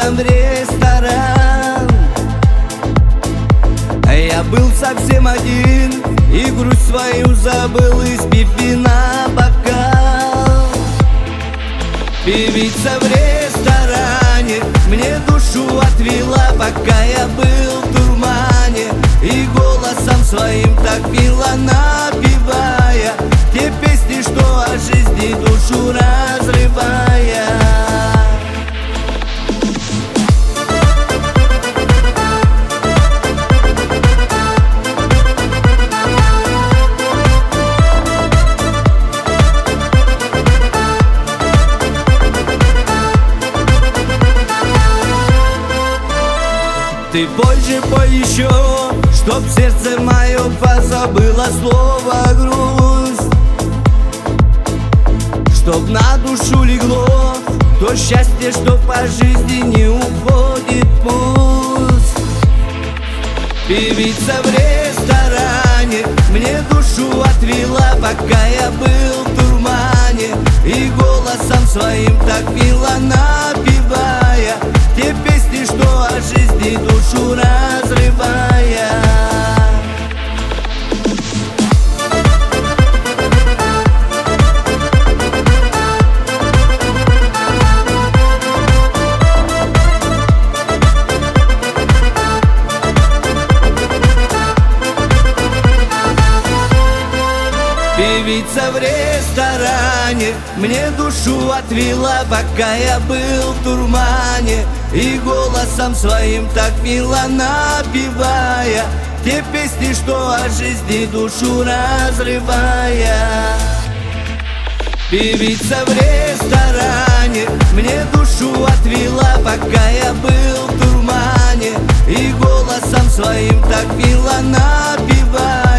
рядом ресторан. Я был совсем один и грусть свою забыл, испив вина бокал. Певица в ресторане мне душу отвела, пока я был в дурмане, и голосом своим так пела, напевая те песни, что о жизни душу разрывая. Ты позже пой еще, чтоб сердце мое позабыло слово грусть, чтоб на душу легло то счастье, что по жизни не уходит пусть. Певица в ресторане мне душу отвела, пока я был в дурмане, и голосом своим так пела, напевая те песни, что о жизни душу разрывая. Певица в ресторане мне душу отвела, пока я был в дурмане, и голосом своим так пела, напевая те песни, что о жизни душу разрывая. Певица в ресторане мне душу отвела, пока я был в дурмане, и голосом своим так пела, напевая